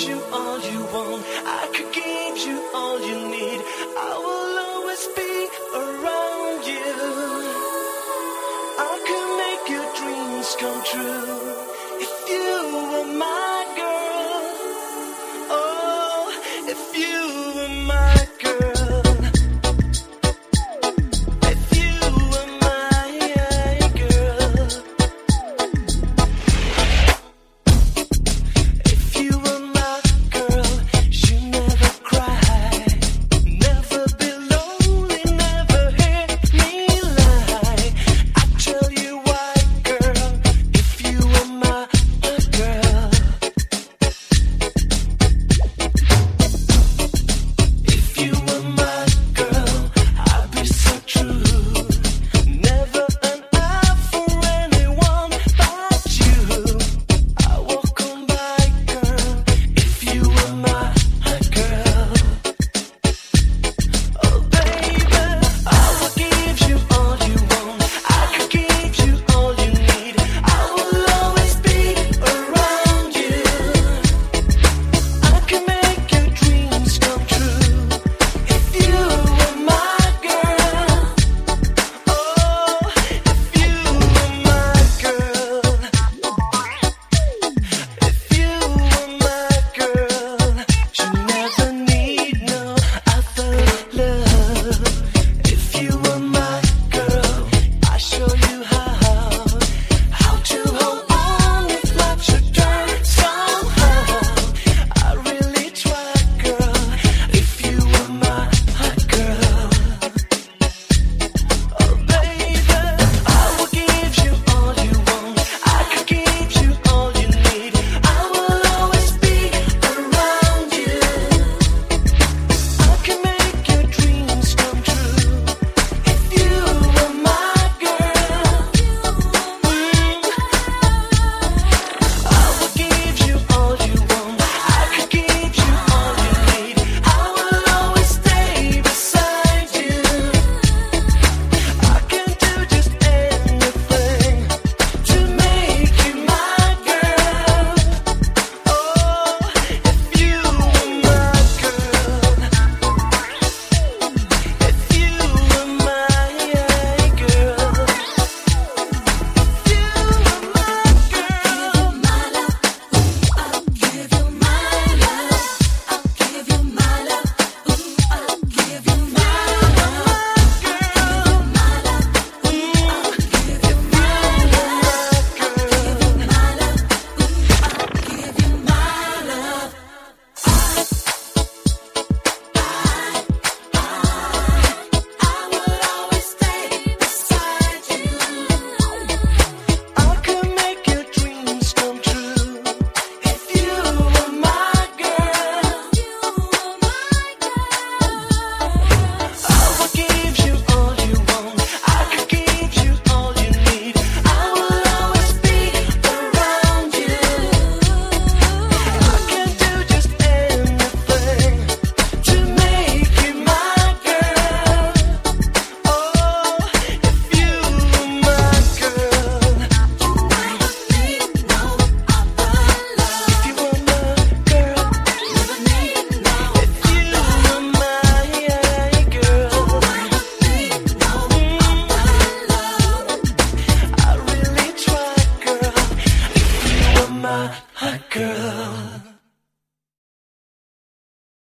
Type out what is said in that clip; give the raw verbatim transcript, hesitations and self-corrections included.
you all you want. I could give you all you need. I will always be around you. I can make your dreams come true. If you were my girl, oh, if you were my girl, if you were my girl, if you were my girl, you never cry, never be lonely, never hear me lie. I tell you why, girl, if you were my girl, if you were my girl, I'd be so true. Never an eye for anyone but you. I walk on by, girl, if you were my girl. Oh baby, I will give you all you want. I could give you all you need. I will always be around you. I can make your dreams come true. If you were my girl, oh, if you were my girl, if you were my girl, you never need no other love. If you were my girl, I show you how, how to hold on if life should turn somehow. I really try, girl, if you were my girl. Oh baby, I will give you all you want. I could give you all you need. I will always be around you. I can make your dreams come true. If you were my girl, I will give you all you want. I could give you all you need. I will always stay beside you. I can do just anything to make you my girl. Oh, if you were my girl, if you were my girl, if you were my girl, my love, I'll give you my love. I'll give you my love. I'll give you my love, girl. My love, I'll give you my love, girl. My love, I'll give you my love. I will always stay beside you. I can make your dreams come true. If you were my girl, I will give you all you want. I could give you all you need. I will always be around you. I can do just anything to make you my girl. Oh, if you were my girl, you never need no other love. If you were my girl, never need no. If you were my girl, need no other love. I really try, girl. If you were my girl.